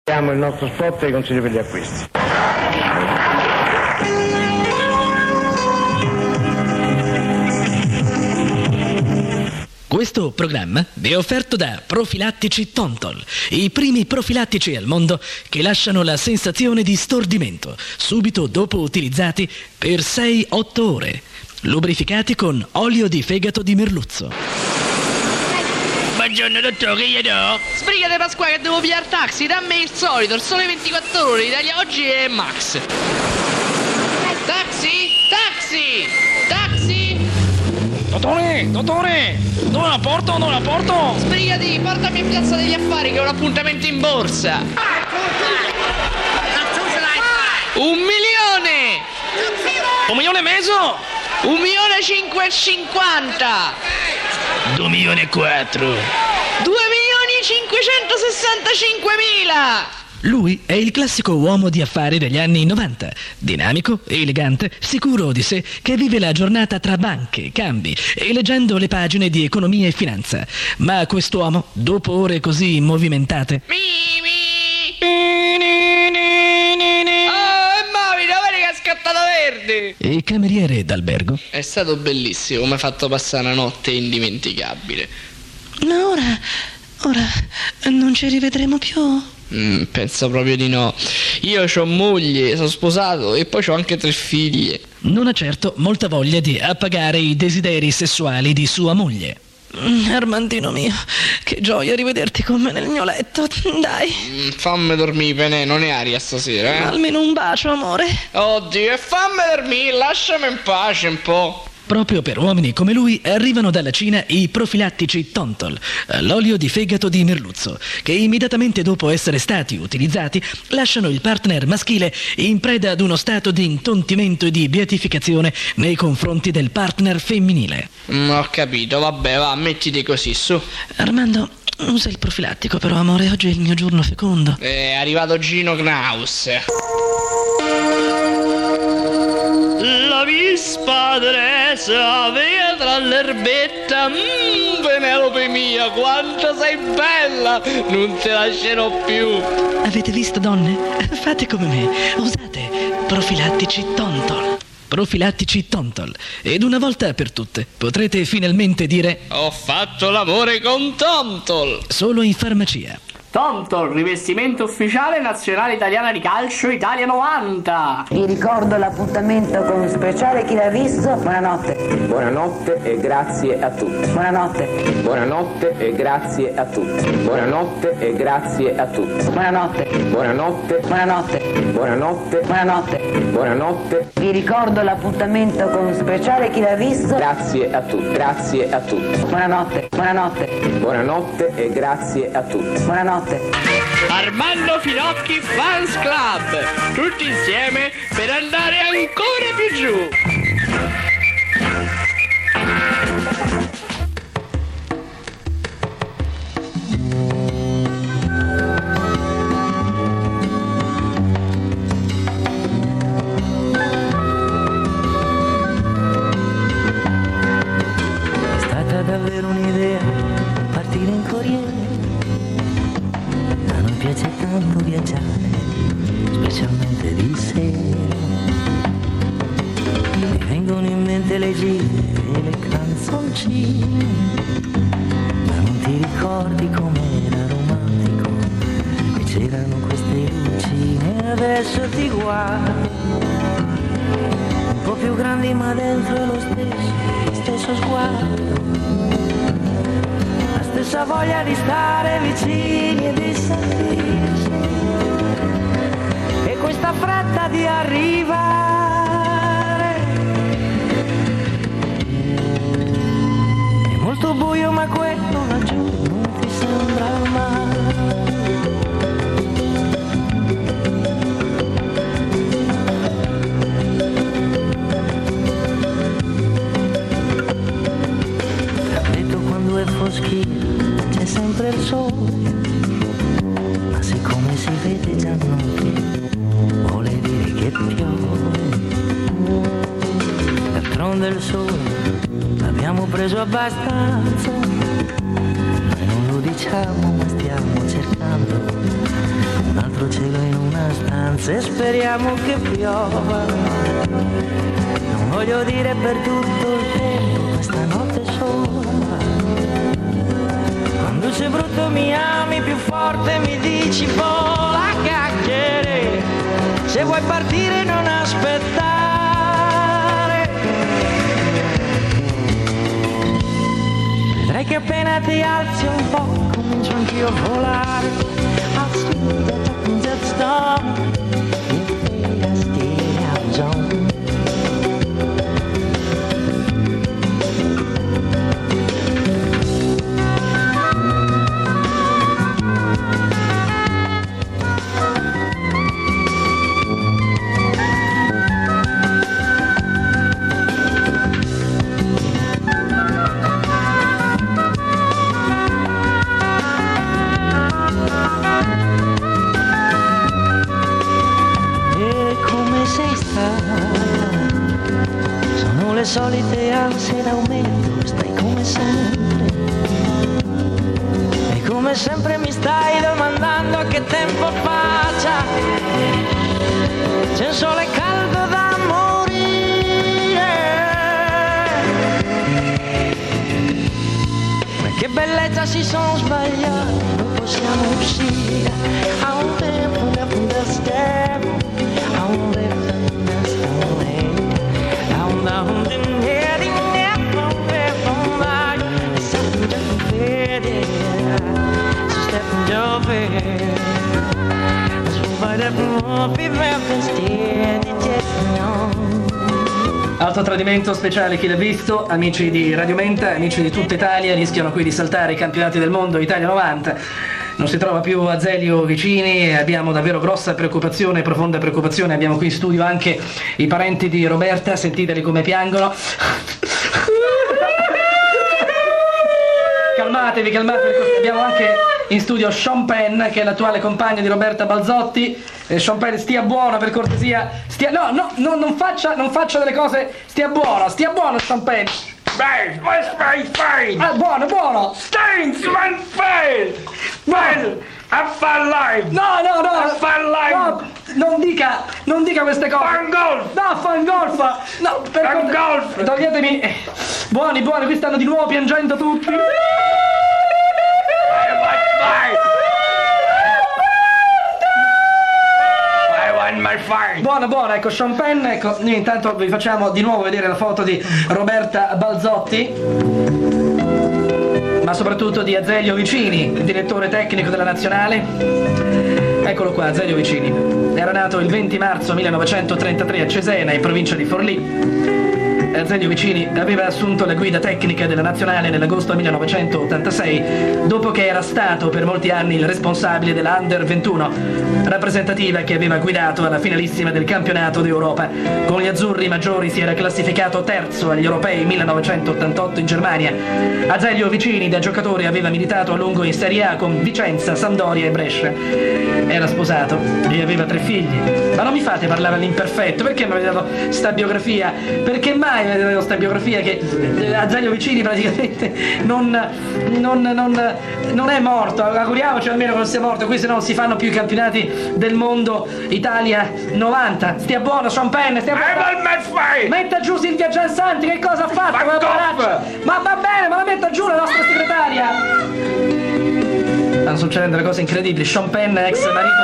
Abbiamo il nostro spot e i consigli per gli acquisti. Questo programma vi è offerto da Profilattici Tonton, i primi profilattici al mondo che lasciano la sensazione di stordimento subito dopo utilizzati per 6-8 ore, lubrificati con olio di fegato di merluzzo. Buongiorno dottore, che gli do? Sbrigate Pasquale che devo pigliare taxi, dammi il solito, il sole 24 ore, l'Italia oggi è Max. Taxi? Taxi! Taxi! Dottore, dove la porto? Sbrigati, portami in piazza degli affari che ho un appuntamento in borsa. 1 milione! 1 milione e mezzo? 1.550.000! 2 milioni e 4. 2.565.000! Lui è il classico uomo di affari degli anni 90, dinamico, elegante, sicuro di sé, che vive la giornata tra banche, cambi e leggendo le pagine di economia e finanza. Ma quest'uomo, dopo ore così movimentate... Vedi che è scattato verde! E cameriere d'albergo... È stato bellissimo, mi ha fatto passare una notte indimenticabile. Ma ora non ci rivedremo più? Penso proprio di no. Io ho moglie, sono sposato e poi ho anche 3 figlie. Non ha certo molta voglia di appagare i desideri sessuali di sua moglie. Armandino mio, che gioia rivederti con me nel mio letto. Dai, Fammi dormire, Penè, non è aria stasera, eh? almeno un bacio, amore. Oddio, e fammi dormire, lasciami in pace un po'. Proprio per uomini come lui arrivano dalla Cina i profilattici Tontol, l'olio di fegato di merluzzo, che immediatamente dopo essere stati utilizzati lasciano il partner maschile in preda ad uno stato di intontimento e di beatificazione nei confronti del partner femminile. Ho capito, vabbè, va, mettiti così, su. Armando, usa il profilattico però, amore, oggi è il mio giorno fecondo. È arrivato Gino Knaus. La vispa Teresa, via tra l'erbetta, Penelope mia, quanto sei bella, non te lascerò più. Avete visto, donne? Fate come me, usate profilattici Tontol. Profilattici Tontol. Ed una volta per tutte potrete finalmente dire: Ho fatto l'amore con Tontol. solo in farmacia. Tontol, rivestimento ufficiale nazionale italiana di calcio Italia 90. Vi ricordo l'appuntamento con speciale Chi l'ha visto. Buonanotte. Buonanotte e grazie a tutti. Buonanotte. Buonanotte e grazie a tutti. Buonanotte e grazie a tutti. Buonanotte. Buonanotte. Buonanotte. Buonanotte. Buonanotte. Buonanotte. Vi ricordo l'appuntamento con speciale Chi l'ha visto. Grazie a tutti. Grazie a tutti. Buonanotte. Buonanotte. Buonanotte e grazie a tutti. Buonanotte. Armando Finocchi Fans Club, tutti insieme per andare ancora più giù. È stata davvero un'idea partire in corriere. A noi piace tanto viaggiare, specialmente di sera. Mi vengono in mente le gite e le canzoncine, ma non ti ricordi com'era romantico e c'erano queste lucine. Adesso ti guardo, un po' più grandi ma dentro è lo stesso sguardo, la stessa voglia di stare vicini e di sentirsi, e questa fretta di arrivare. È molto buio ma quello laggiù non ti sembra male. Quando è foschia c'è sempre il sole, ma siccome si vede già notte vuole dire che piove. D'altronde il sole l'abbiamo preso abbastanza, noi non lo diciamo ma stiamo cercando una altro cielo in una stanza e speriamo che piova. Non voglio dire per tutto il tempo, questa notte sola. Quando sei brutto mi ami più forte, mi dici vola chiacchiere. Se vuoi partire non aspettare. Vedrai che appena ti alzi un po' comincio anch'io a volare. I'll sleep that storm if they stay out zone. Sono le solite ansie in aumento, stai come sempre. E come sempre mi stai domandando che tempo faccia. C'è un sole caldo da morire. Ma che bellezza, si sono sbagliati, non possiamo uscire. I won't understand. I won't Autotradimento speciale Chi l'ha visto, amici di Radio Menta, amici di tutta Italia, rischiano qui di saltare i campionati del mondo Italia 90. Non si trova più Azeglio Vicini e abbiamo davvero grossa preoccupazione, profonda preoccupazione. Abbiamo qui in studio anche i parenti di Roberta, sentiteli come piangono. Calmatevi, abbiamo anche in studio Sean Penn, che è l'attuale compagno di Roberta Balzotti. Sean Penn, stia buono per cortesia. Non faccia delle cose. Stia buono Sean Penn. Fine, fine. Buono. Stinks, man, fine. Fine. I fun live. No. Fun live. No, non dica queste cose. Fun golf. No, fun golf. No, Fun golf. Toglietemi. Buoni, qui stanno di nuovo piangendo tutti. Buona, ecco Sean Penn, ecco, noi intanto vi facciamo di nuovo vedere la foto di Roberta Balzotti, ma soprattutto di Azeglio Vicini, il direttore tecnico della nazionale. Eccolo qua, Azeglio Vicini. Era nato il 20 marzo 1933 a Cesena, in provincia di Forlì. Azeglio Vicini aveva assunto la guida tecnica della nazionale nell'agosto 1986, dopo che era stato per molti anni il responsabile della Under 21, rappresentativa che aveva guidato alla finalissima del campionato d'Europa. Con gli azzurri maggiori si era classificato terzo agli europei 1988 in Germania. Azeglio Vicini da giocatore aveva militato a lungo in Serie A con Vicenza, Sampdoria e Brescia. Era sposato e aveva 3 figli. Ma non mi fate parlare all'imperfetto, perché mi avete dato sta biografia? Perché mai mi avete dato sta biografia che Azeglio Vicini praticamente non è morto? Auguriamoci almeno che non sia morto, qui se no non si fanno più i campionati del mondo Italia 90. Stia buono Sean Penn, stia buono. Metta giù Silvia Giansanti, che cosa ha fatto? Ma va bene, ma la metta giù la nostra segretaria. Stanno succedendo delle cose incredibili. Sean Penn, ex marito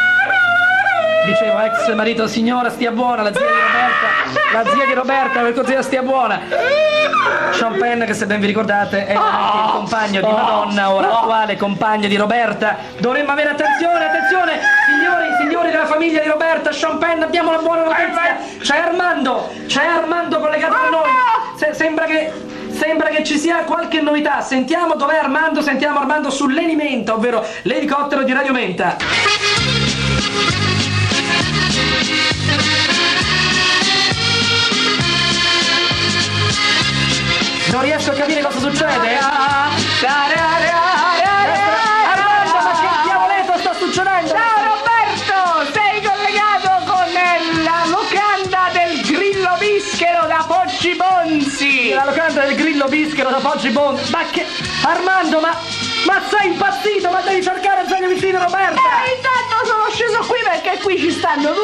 ex marito signora, stia buona, la zia di Roberta, per cortesia stia buona. Sean Penn, che se ben vi ricordate è anche il compagno di Madonna, ora attuale compagno di Roberta. Dovremmo avere attenzione, signori della famiglia di Roberta. Sean Penn, abbiamo una buona notizia. C'è Armando collegato con noi. Sembra che ci sia qualche novità. Sentiamo dov'è Armando, sentiamo Armando sull'Elimenta, ovvero l'elicottero di Radio Menta. Non riesco a capire cosa succede. Armando, ma che diavoletto sta succedendo? Ciao Roberto, sei collegato con la locanda del Grillo Bischero da Poggi Bonzi. La locanda del Grillo Bischero da Poggi Bonzi. Ma che... Armando, ma sei impazzito? Ma devi cercare Azeglio Vicini, Roberta. Intanto sono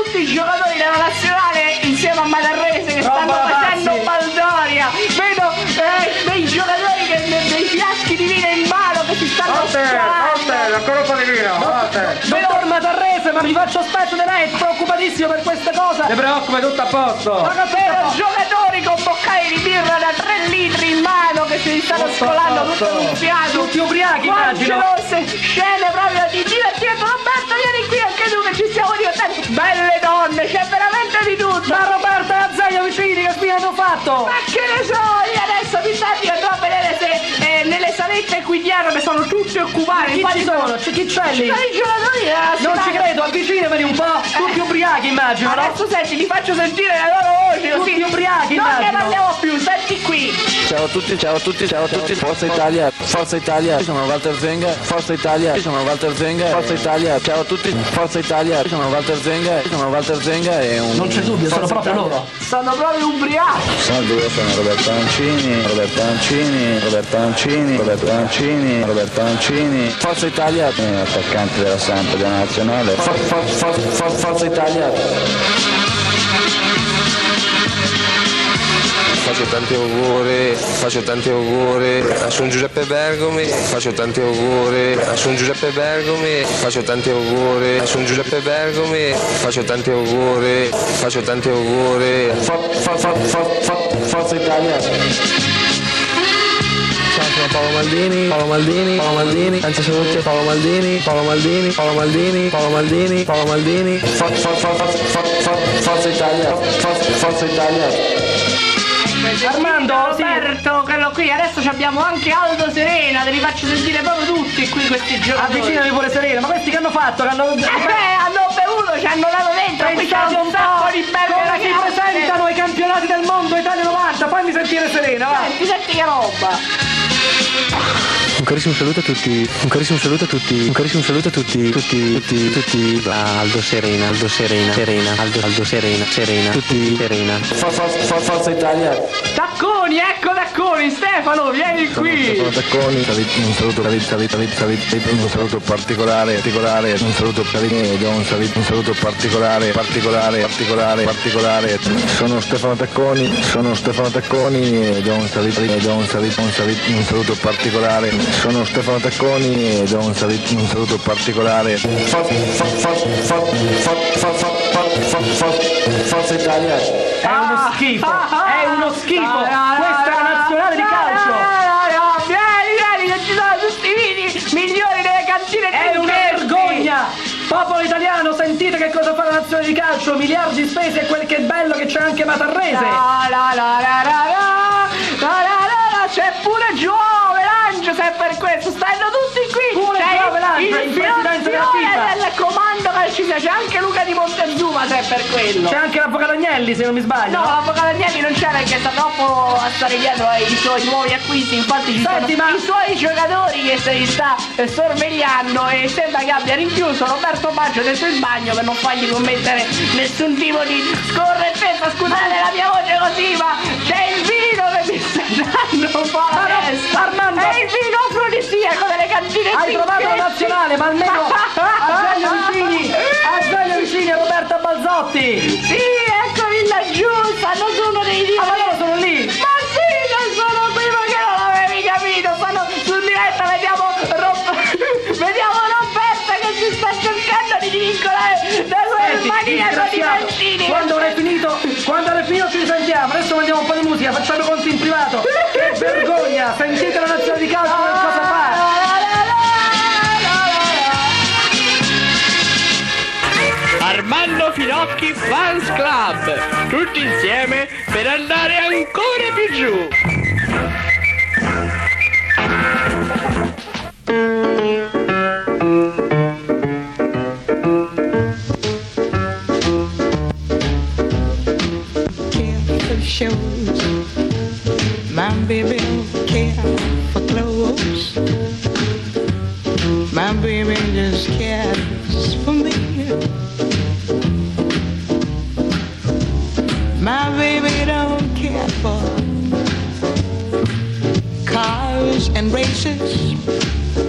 tutti i giocatori della nazionale insieme a Matarrese che stanno facendo baldoria. Vedo dei giocatori dei fiaschi di vino in mano che si stanno Otte, ancora un po' di vino. Dottor Matarrese, ma mi faccio spetto di lei, è preoccupatissimo per questa cosa. Ti preoccupi, tutto a posto. Vedo giocatori con boccali di birra da 3 litri in mano che si stanno scolando tutto in un fiato. Tutti ubriachi, immagino. Rosse, scene proprio di divertimento. Roberto, vieni qui anche tu che ci stiamo divertendo. Belle donne, c'è veramente di tutto. Ma Roberto e Azeglio vicini, che fine hanno fatto? Ma che ne so, io adesso mi senti andrò a vedere se nelle salette qui dietro che sono tutti occupati. Chi ci sono? Chi c'è lì? Sono i giocatori della Non ci credo, avvicinameli un po'. Tutti ubriachi, immagino, no? Adesso senti, ti faccio sentire la loro voce così. Tutti ubriachi, non immagino. ne parliamo più, senti qui. Ciao a tutti, ciao a tutti, ciao a tutti. Forza Italia, Forza Italia. Io sono Walter Zenga. Forza Italia, io sono Walter Zenga. Forza Italia, ciao a tutti. Forza Italia, io sono Walter Zenga. Io sono Walter Zenga e un... Non c'è dubbio, sono proprio loro. Sono proprio ubriachi. Salve, io sono Roberto Ancini, Roberto Ancini, Roberto Ancini, Roberto Ancini, Roberto Ancini. Forza Italia, attaccante della Samp della Nazionale. Forza Italia. Faccio tanti auguri a San Giuseppe Bergomi, faccio tanti auguri a San Giuseppe Bergomi, faccio tanti auguri a San Giuseppe Bergomi, faccio tanti auguri Forza Italia. Ciao, sono Paolo Maldini, anzi sono tutti Paolo Maldini, Forza Italia, Forza Italia. Armando, Roberto, quello qui, adesso abbiamo anche Aldo Serena, te li faccio sentire proprio tutti qui questi giocatori. Avvicinami pure Serena, ma questi che hanno fatto? Hanno bevuto, ci hanno dato dentro, qui c'è un sacco di belle come ragazze. si presentano ai campionati del mondo Italia 90, fammi sentire Serena, va. Senti che roba. Un carissimo saluto a tutti, Aldo Serena, tutti Serena. Forza Italia. Tacconi, ecco Tacconi, Stefano, vieni qui. Sono Tacconi, un saluto particolare, un saluto particolare. Sono Stefano Tacconi e do un saluto particolare. Sono Stefano Tacconi e do un saluto particolare. Forza Italia. È uno schifo, questa è la nazionale di calcio. Vieni, che ci sono tutti i vini migliori delle cantine. È una vergogna. Popolo italiano, sentite che cosa fa la nazionale di calcio, miliardi spesi e quel che è bello che c'è anche Matarrese. C'è pure Gio Velange, se è per questo, stanno tutti qui. Pure Gio Velange, il presidente della FIFA. Del comando calcistica, c'è anche Luca di Montezuma, se è per quello. C'è anche l'avvocato Agnelli, se non mi sbaglio. No, l'avvocato Agnelli non c'è perché sta troppo a stare dietro ai suoi nuovi acquisti, infatti ci sono i suoi giocatori che se li sta sorvegliando e sembra che abbia rinchiuso Roberto Baggio dentro il bagno per non fargli commettere nessun tipo di scorrettezza. Scusate la mia voce così, ma c'è il vino che mi sta dando un po' la testa. Armando, è il vino afrodisiaco delle cantine. hai trovato la nazionale, ma almeno Azeglio vicini a Roberta Balzotti. Sì, eccoli laggiù, stanno solo dei ma loro sono lì. Ma sì, non sono qui, ma che non l'avevi capito? Sono su diretta, vediamo Roberta che si sta cercando di vincolare da quel maniaco di Mancini. Quando avrai finito ci risentiamo. Adesso mandiamo un po' di musica, facciamo conti in privato. Che vergogna, sentite la nazionale di calcio che cosa fa. Armando Finocchi Fans Club, tutti insieme per andare ancora più giù. My baby don't care for clothes. My baby just cares for me. My baby don't care for cars and races.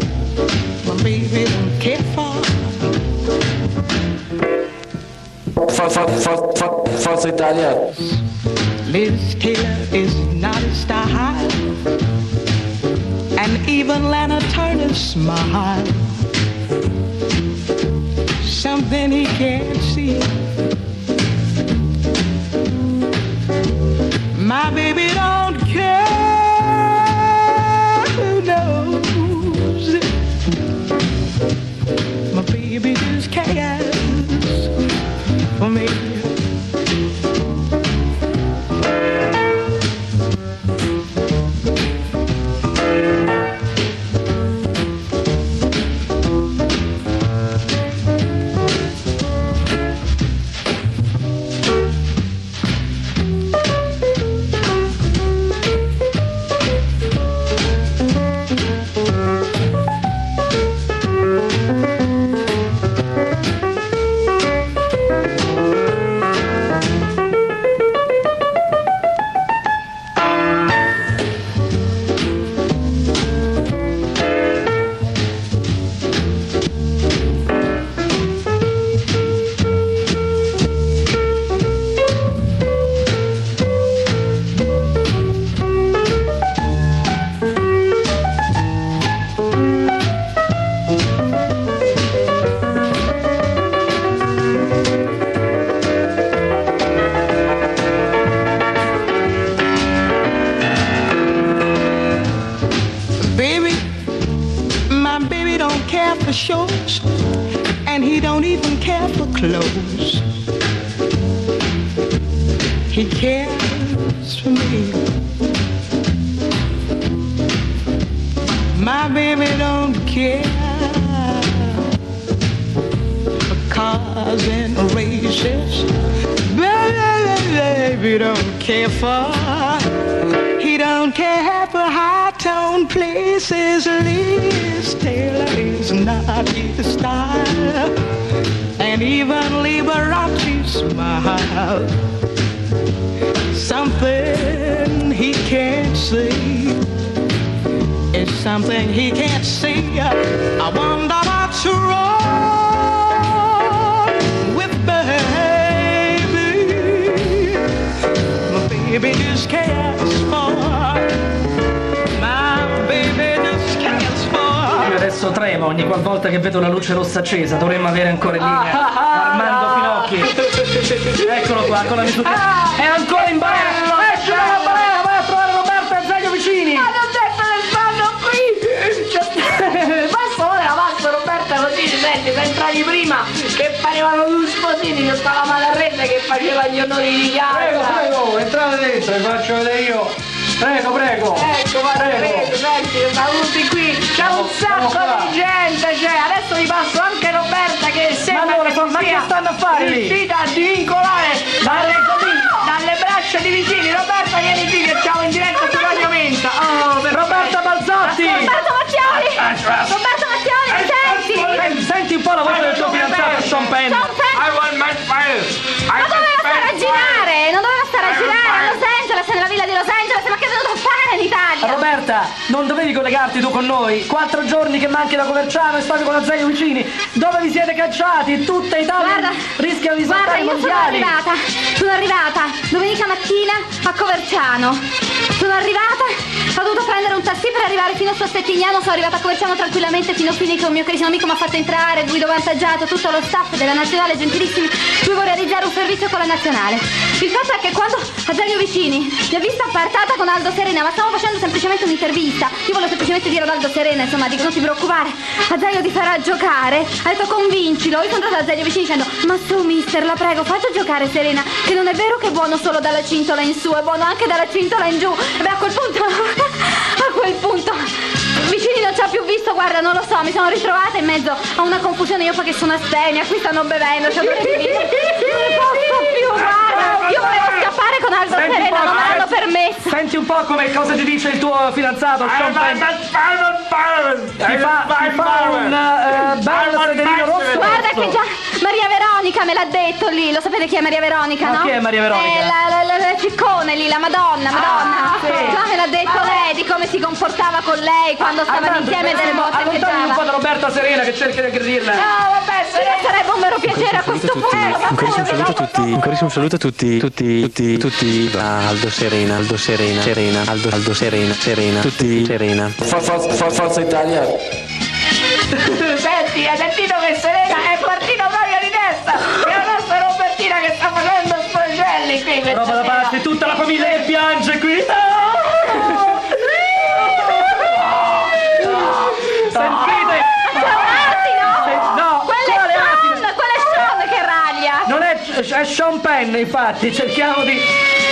My baby don't care for Forza Italia. Liz Taylor is not a style, and even Lana Turner smile. Something he can't see. My baby don't care who knows. My baby just cares for me. Shows, and he don't even care for clothes. He cares for me. My baby don't care for cars and races. Baby don't care for. He don't care for high-tone places. Liz Taylor is not his style, and even Liberace smile. Something he can't see is something he can't see. I wonder what's wrong with baby. My baby just cares for. Adesso tremo ogni qualvolta che vedo la luce rossa accesa. Dovremmo avere ancora in linea Armando Finocchi. Eccolo qua con la misura. È ancora in ballo. Esci dalla balena, vai a trovare Roberto e Azeglio vicini. Ma non detto che stanno qui. Basta ora la passa Roberta così, senti, se entravi prima che parevano due sposini, che stava Malarrese che faceva gli onori di casa. Prego, entrate dentro, vi faccio vedere io. Prego. Ecco, Malarrese, senti, sono tutti qui. C'è un sacco di gente, adesso vi passo anche Roberta che sembra che stanno a fare lì? Riuscita a divincolare dalle braccia di vicini. Roberta, vieni qui che siamo in diretta su Radio Menta. Roberta Balzotti! Roberto Mattioli! Senti un po' la voce del tuo fidanzato Sean Penn. I want my files. Non doveva stare a girare a Los Angeles, nella villa di Los Angeles, ma che è venuto a fare in Italia? Roberta, non dovevi collegarti tu con noi? 4 giorni che manchi da Coverciano e stavi con Azeglio vicini. Dove vi siete cacciati? Tutta Italia rischia di saltare i mondiali. Sono arrivata domenica mattina a Coverciano. Sono arrivata, ho dovuto prendere un taxi per arrivare fino a Settignano. Sono arrivata a Coverciano tranquillamente fino a fine che un mio carissimo amico mi ha fatto entrare, guido avvantaggiato, tutto lo staff della Nazionale, gentilissimi. Dovevo realizzare un servizio con la Nazionale. Il fatto è che quando Azeglio vicini mi ha vista appartata con Aldo Serena, ma stavo facendo semplicemente un'intervista, io volevo semplicemente dire ad Aldo Serena, insomma, dico, non ti preoccupare, Azeglio ti farà giocare. Ha detto convincilo. Io sono andata da Azeglio vicini dicendo: ma su mister, la prego, faccia giocare Serena, che non è vero che è buono solo dalla cintola in su, è buono anche dalla cintola in giù. E beh, a quel punto vicini non ci ha più visto, guarda, non lo so, mi sono ritrovata in mezzo a una confusione. Io poi che sono astemia, qui stanno bevendo, cioè non posso più, guarda. Io volevo scappare con Aldo Serena, non me l'hanno permesso. Senti un po' come cosa ti dice il tuo fidanzato Sean Penn. Ti fa un bel sederino rosso. Guarda che già Maria Veronica Veronica me l'ha detto lì, lo sapete chi è Maria Veronica, Ma no? chi è Maria Veronica? La ciccone lì, la Madonna. Sì. No, me l'ha detto lei di come si comportava con lei quando stavano insieme delle botte che allontani un po' dava. da Roberta Serena che cerca di aggredirla. No, vabbè, sarebbe un vero piacere a questo punto. Un carissimo saluto a tutti, Aldo Serena, Aldo Serena, tutti Serena. Forza Italia. Senti, hai sentito che Serena è partito proprio di testa. E la nostra Robertina che sta facendo sporgelli qui. Roba da parte, tutta la famiglia che piange qui. Sentite! No, quelle Sean che raglia! Non è Sean Penn, infatti, cerchiamo di...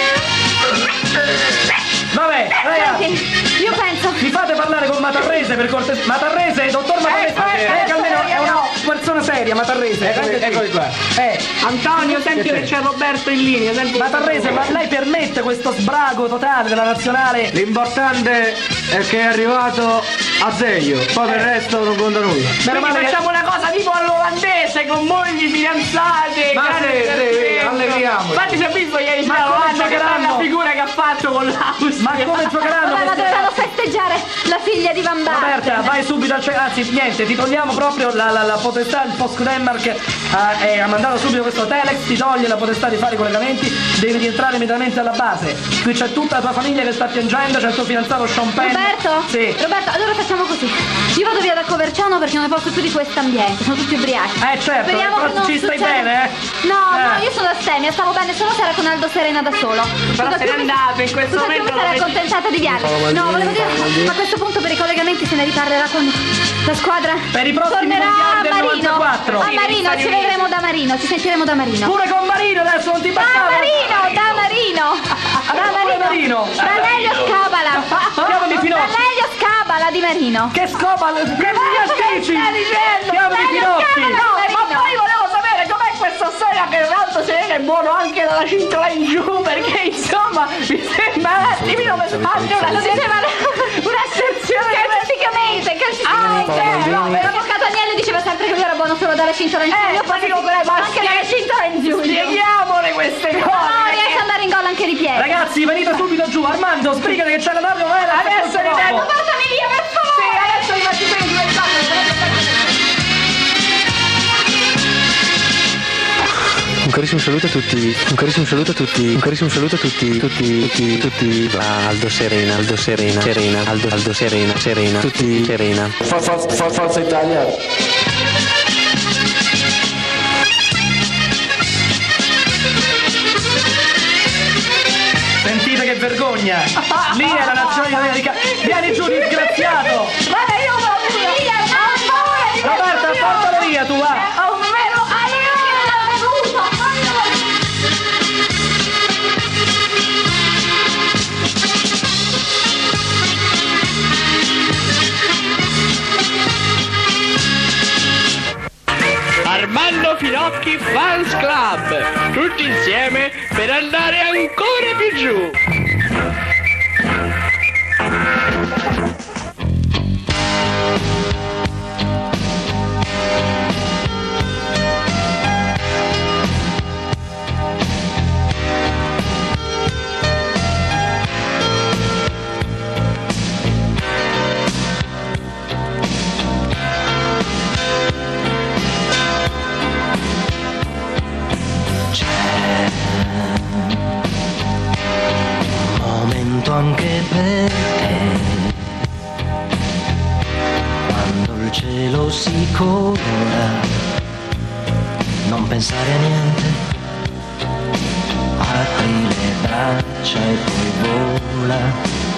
Vabbè, ragazzi, io penso... Mi fate parlare con Matarrese per cortesia. Matarrese, dottor Matarrese, che almeno è una persona seria, Matarrese. Eccoli qua. Antonio, senti che c'è Roberto in linea. Matarrese, ma lei permette questo sbrago totale della nazionale? L'importante è che è arrivato a Zeglio, poi per il resto non conta nulla. Quindi facciamo una cosa tipo all'olandese con mogli, fidanzate. Ma sì, allegriamo. Infatti si è visto ieri sera l'Olanda che fa la figura che ha fatto con l'Austria. Ma come giocheranno? Vabbè, ma dovevano festeggiare la figlia di Van Basten. Roberta, vai subito al anzi niente, ti togliamo proprio la potestà, il Post Denmark ha mandato subito questo telex, ti toglie la potestà di fare i collegamenti, devi rientrare immediatamente alla base. Qui c'è tutta la tua famiglia che sta piangendo, c'è il tuo fidanzato Sean Penn. Roberto? Sì. Roberto, allora facciamo così. Io vado via da Coverciano perché non ne posso più di questo ambiente, sono tutti ubriachi. Certo, speriamo però che non ci stai succeda... bene, No, io sono astemia, stavo bene solo se era con Aldo Serena da solo. Però se n'è andato in questo momento. Mi sarei accontentata di Viale. No, volevo dire, a questo punto per i collegamenti se ne riparlerà quando la squadra per i prossimi tornerà mondiali a del Marino. 94. A Marino, ci vedremo da Marino, ci sentiremo da Marino. Pure con Marino adesso non ti Da passare. Marino. Da Lelio Scabala. Chiamami Pinocchio. Da Lelio Scabala di Marino. Che Scabala? Che dici? Stai dicendo? Chiamami Pinocchio. No, ma poi volevo sapere com'è questa storia che l'altro Serena è buono anche dalla cintola in giù, perché insomma mi sembra un attimino per spazio un'asserzione Calcisticamente. L'avvocato Agnelli diceva sempre che lui era buono solo dalla cintola in giù. Io posso figurare anche dalla cintola in giù. Spieghiamole queste cose. No, riesce ad andare in gol anche di piedi. Ragazzi, venite subito giù. Armando, sbrigati che c'è la nave. Adesso ripeto. Portami via, per favore. Sì, adesso li fatti bene. Un carissimo saluto a tutti, Aldo Serena, tutti Serena. Forza Italia. Sentite che vergogna! Lì è la nazionale americana! Vieni giù, disgraziato! Guarda, io ho paura! Roberta, portalo via tu, va! Ho un vero Armando Finocchi Fans Club, tutti insieme per andare ancora più giù. Anche perché quando il cielo si colora non pensare a niente, apri le braccia e poi vola